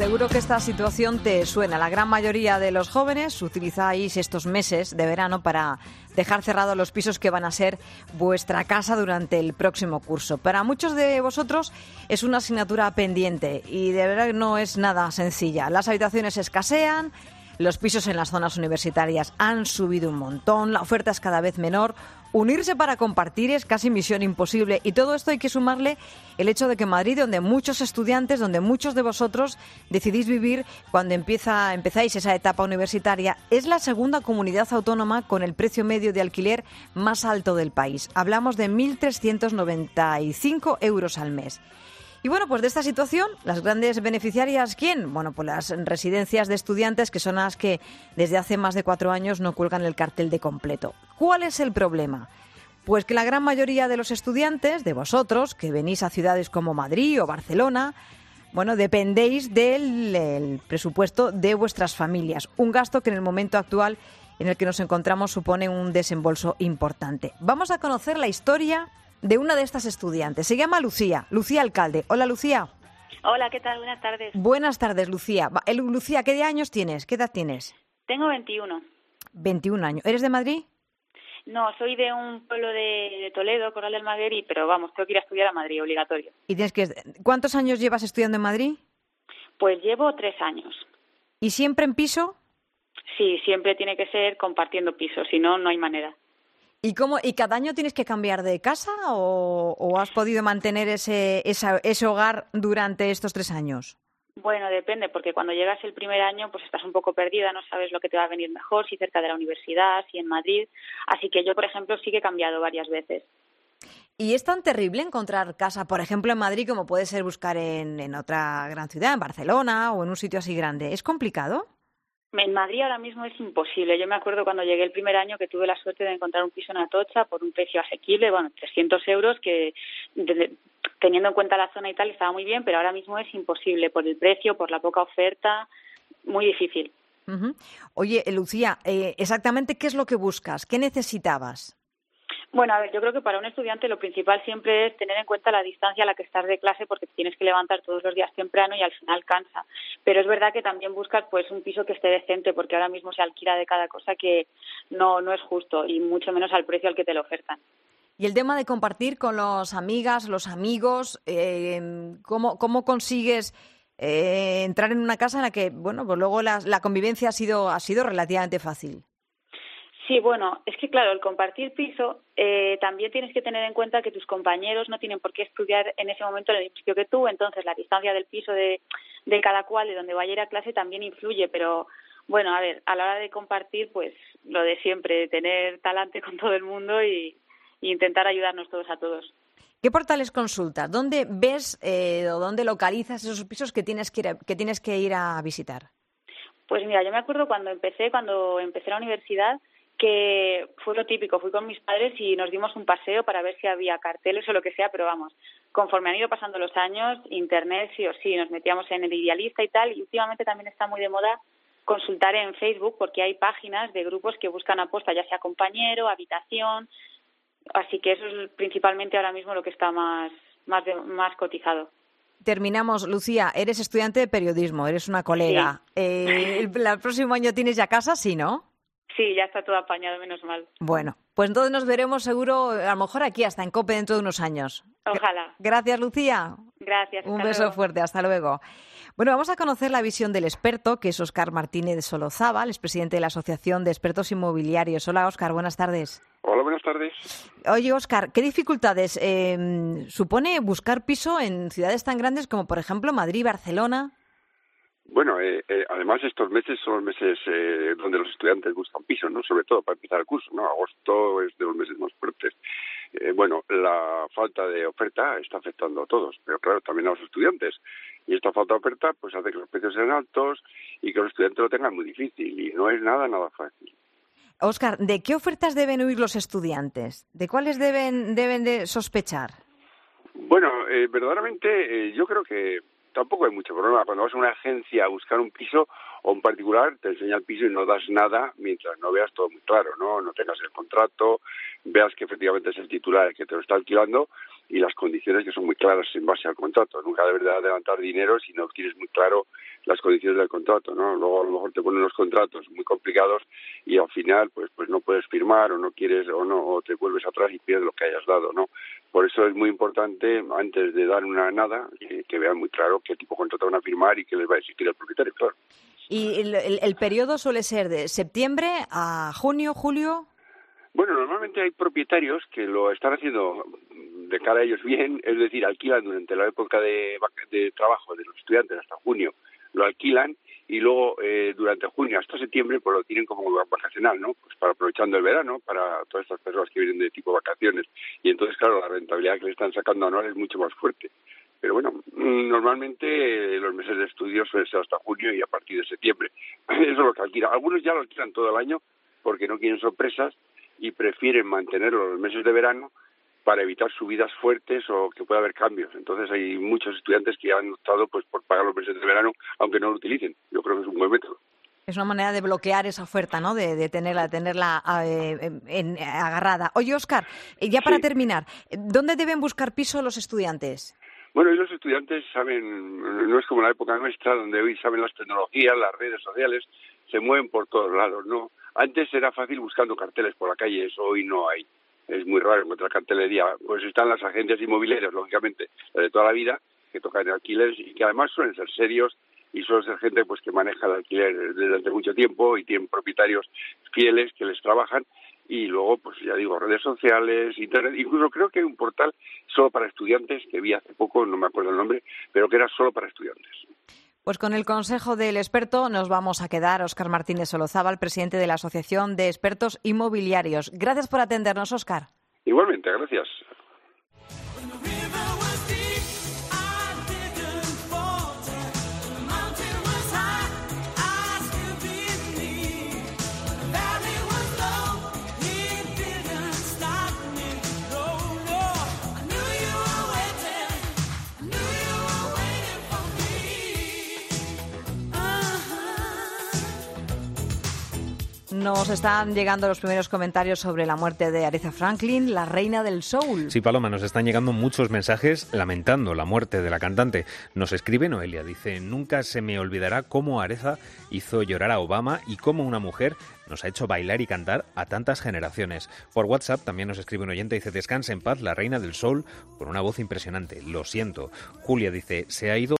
Seguro que esta situación te suena. La gran mayoría de los jóvenes utilizáis estos meses de verano para dejar cerrados los pisos que van a ser vuestra casa durante el próximo curso. Para muchos de vosotros es una asignatura pendiente y de verdad no es nada sencilla. Las habitaciones escasean, los pisos en las zonas universitarias han subido un montón, la oferta es cada vez menor. Unirse para compartir es casi misión imposible y todo esto hay que sumarle el hecho de que Madrid, donde muchos estudiantes, donde muchos de vosotros decidís vivir cuando empezáis esa etapa universitaria, es la segunda comunidad autónoma con el precio medio de alquiler más alto del país. Hablamos de 1.395 euros al mes. Y bueno, pues de esta situación, las grandes beneficiarias, ¿quién? Bueno, pues las residencias de estudiantes, que son las que desde hace más de 4 años no cuelgan el cartel de completo. ¿Cuál es el problema? Pues que la gran mayoría de los estudiantes, de vosotros, que venís a ciudades como Madrid o Barcelona, bueno, dependéis del presupuesto de vuestras familias. Un gasto que en el momento actual en el que nos encontramos supone un desembolso importante. Vamos a conocer la historia de una de estas estudiantes. Se llama Lucía Alcalde. Hola, Lucía. Hola, ¿qué tal? Buenas tardes. Buenas tardes, Lucía. Lucía, ¿qué años tienes? ¿Qué edad tienes? Tengo 21. 21 años. ¿Eres de Madrid? No, soy de un pueblo de Toledo, Corral del Magueri, pero vamos, tengo que ir a estudiar a Madrid, obligatorio. ¿Y cuántos años llevas estudiando en Madrid? Pues llevo 3 años. ¿Y siempre en piso? Sí, siempre tiene que ser compartiendo piso, si no, no hay manera. ¿Y cada año tienes que cambiar de casa o has podido mantener ese hogar durante estos 3 años? Bueno, depende, porque cuando llegas el primer año pues estás un poco perdida, no sabes lo que te va a venir mejor, si cerca de la universidad, si en Madrid. Así que yo, por ejemplo, sí que he cambiado varias veces. ¿Y es tan terrible encontrar casa, por ejemplo, en Madrid, como puede ser buscar en otra gran ciudad, en Barcelona o en un sitio así grande? ¿Es complicado? En Madrid ahora mismo es imposible. Yo me acuerdo cuando llegué el primer año que tuve la suerte de encontrar un piso en Atocha por un precio asequible, 300 euros, que teniendo en cuenta la zona y tal estaba muy bien, pero ahora mismo es imposible por el precio, por la poca oferta, muy difícil. Uh-huh. Oye, Lucía, exactamente ¿qué es lo que buscas? ¿Qué necesitabas? Bueno, a ver, yo creo que para un estudiante lo principal siempre es tener en cuenta la distancia a la que estás de clase, porque te tienes que levantar todos los días temprano y al final cansa. Pero es verdad que también buscas pues un piso que esté decente, porque ahora mismo se alquila de cada cosa que no es justo, y mucho menos al precio al que te lo ofertan. Y el tema de compartir con las amigas, los amigos, ¿cómo consigues entrar en una casa en la que, bueno, pues luego la convivencia ha sido relativamente fácil? Sí, bueno, es que claro, el compartir piso también tienes que tener en cuenta que tus compañeros no tienen por qué estudiar en ese momento en el mismo sitio que tú, entonces la distancia del piso de cada cual, de donde vaya a ir a clase, también influye, pero bueno, a ver, a la hora de compartir, pues lo de siempre, tener talante con todo el mundo y intentar ayudarnos todos a todos. ¿Qué portales consultas? ¿Dónde ves o dónde localizas esos pisos que tienes que ir a visitar? Pues mira, yo me acuerdo cuando empecé la universidad, que fue lo típico, fui con mis padres y nos dimos un paseo para ver si había carteles o lo que sea, pero vamos, conforme han ido pasando los años, internet sí o sí, nos metíamos en el Idealista y tal, y últimamente también está muy de moda consultar en Facebook, porque hay páginas de grupos que buscan aposta, ya sea compañero, habitación, así que eso es principalmente ahora mismo lo que está más cotizado. Terminamos, Lucía, eres estudiante de periodismo, eres una colega. Sí. ¿El próximo año tienes ya casa, sí, no? Sí, ya está todo apañado, menos mal. Bueno, pues entonces nos veremos seguro, a lo mejor aquí hasta en COPE dentro de unos años. Ojalá. Gracias, Lucía. Gracias. Un beso fuerte, hasta luego. Bueno, vamos a conocer la visión del experto, que es Óscar Martínez de Solozábal, es presidente de la Asociación de Expertos Inmobiliarios. Hola, Óscar, buenas tardes. Hola, buenas tardes. Oye, Óscar, ¿qué dificultades supone buscar piso en ciudades tan grandes como, por ejemplo, Madrid y Barcelona? Bueno, además estos meses son los meses donde los estudiantes buscan piso, ¿no? Sobre todo para empezar el curso, ¿no? Agosto es de los meses más fuertes. Bueno, la falta de oferta está afectando a todos, pero claro, también a los estudiantes. Y esta falta de oferta pues hace que los precios sean altos y que los estudiantes lo tengan muy difícil, y no es nada fácil. Óscar, ¿de qué ofertas deben huir los estudiantes? ¿De cuáles deben de sospechar? Bueno, verdaderamente yo creo que tampoco hay mucho problema. Cuando vas a una agencia a buscar un piso o un particular, te enseña el piso y no das nada mientras no veas todo muy claro, no tengas el contrato, veas que efectivamente es el titular el que te lo está alquilando y las condiciones que son muy claras en base al contrato. Nunca debes de adelantar dinero si no tienes muy claro las condiciones del contrato, ¿no? Luego a lo mejor te ponen unos contratos muy complicados y al final pues no puedes firmar o no quieres o te vuelves atrás y pierdes lo que hayas dado, ¿no? Por eso es muy importante, antes de dar una nada, que vean muy claro qué tipo de contrato van a firmar y qué les va a exigir el propietario, claro. ¿Y el periodo suele ser de septiembre a junio, julio? Bueno, normalmente hay propietarios que lo están haciendo de cara a ellos bien, es decir, alquilan durante la época de trabajo de los estudiantes hasta junio, lo alquilan y luego durante junio hasta septiembre pues lo tienen como vacacional, ¿no? Pues para aprovechando el verano para todas estas personas que vienen de tipo vacaciones y entonces claro la rentabilidad que le están sacando anual es mucho más fuerte. Pero bueno, normalmente los meses de estudio suelen ser hasta junio y a partir de septiembre. Eso es lo que alquilan. Algunos ya lo alquilan todo el año porque no quieren sorpresas y prefieren mantenerlo los meses de verano para evitar subidas fuertes o que pueda haber cambios. Entonces hay muchos estudiantes que han optado pues por pagar los meses de verano aunque no lo utilicen. Yo creo que es un buen método. Es una manera de bloquear esa oferta, ¿no? De tenerla agarrada. Oye, Óscar, ya para terminar, ¿dónde deben buscar piso los estudiantes? Bueno, y los estudiantes saben, no es como la época nuestra, donde hoy saben las tecnologías, las redes sociales, se mueven por todos lados, ¿no? Antes era fácil buscando carteles por la calle, eso hoy no hay. Es muy raro encontrar cartelería. Pues están las agencias inmobiliarias, lógicamente, las de toda la vida, que tocan alquileres y que además suelen ser serios y suelen ser gente pues que maneja el alquiler desde hace mucho tiempo y tienen propietarios fieles que les trabajan. Y luego, pues ya digo, redes sociales, internet, incluso creo que hay un portal solo para estudiantes que vi hace poco, no me acuerdo el nombre, pero que era solo para estudiantes. Pues con el consejo del experto nos vamos a quedar. Óscar Martínez Solozábal, presidente de la Asociación de Expertos Inmobiliarios. Gracias por atendernos, Óscar. Igualmente, gracias. Nos están llegando los primeros comentarios sobre la muerte de Aretha Franklin, la reina del soul. Sí, Paloma, nos están llegando muchos mensajes lamentando la muerte de la cantante. Nos escribe Noelia, dice: nunca se me olvidará cómo Aretha hizo llorar a Obama y cómo una mujer nos ha hecho bailar y cantar a tantas generaciones. Por WhatsApp también nos escribe un oyente, dice: descanse en paz la reina del soul con una voz impresionante, lo siento. Julia dice: se ha ido